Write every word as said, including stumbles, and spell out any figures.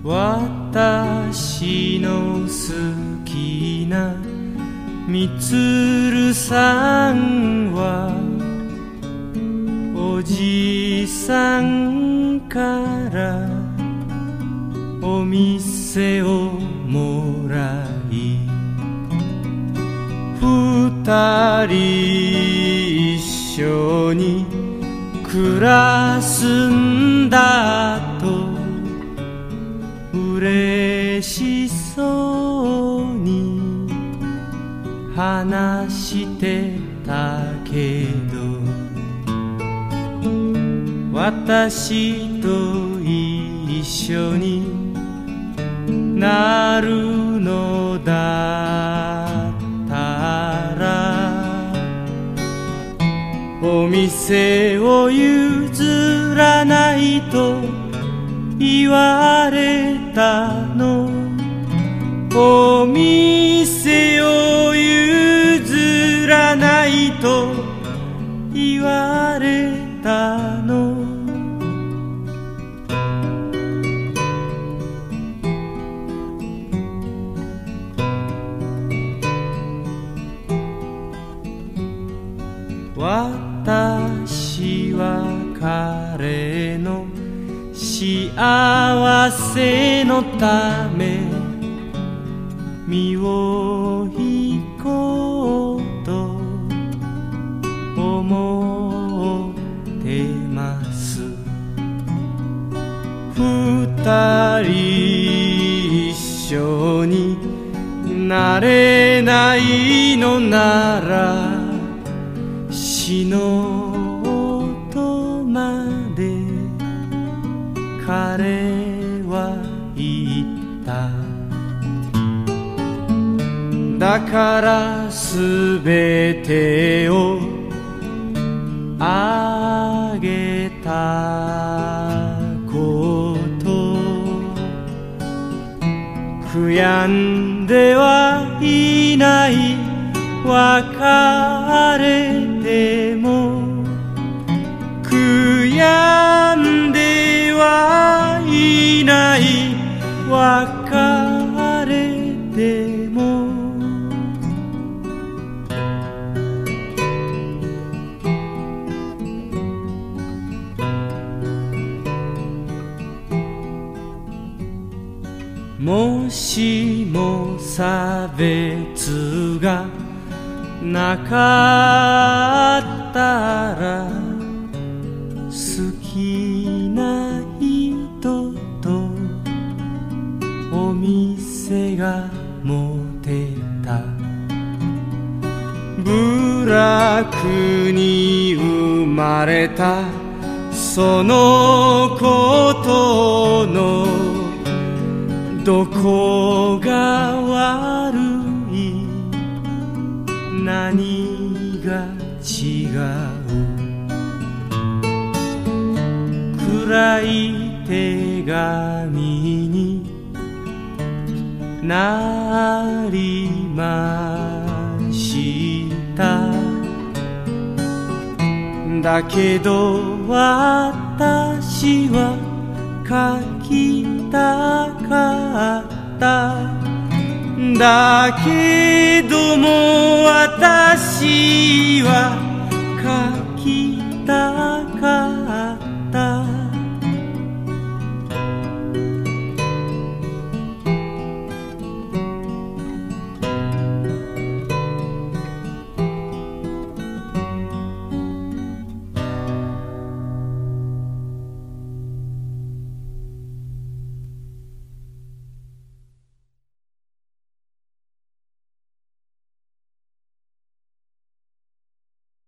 私の好きなみつるさんはおじさんからお店をもらい二人一緒に暮らすんだと嬉しそうに話してたけど私と一緒になるのだったらお店を譲らないと言われたのお店を譲らないと言われたの私は彼の幸せのため身を引こうと思ってます二人一緒になれないのなら死のうとまで彼は言っただからすべてをあげたこと悔やんではいない別れても悔やんではいない別れてももしも差別がなかったら好きな人とお店が持てた部落に生まれたそのことのどこが悪い何が違う暗い手紙になりましただけど私は書きたかっただけども私は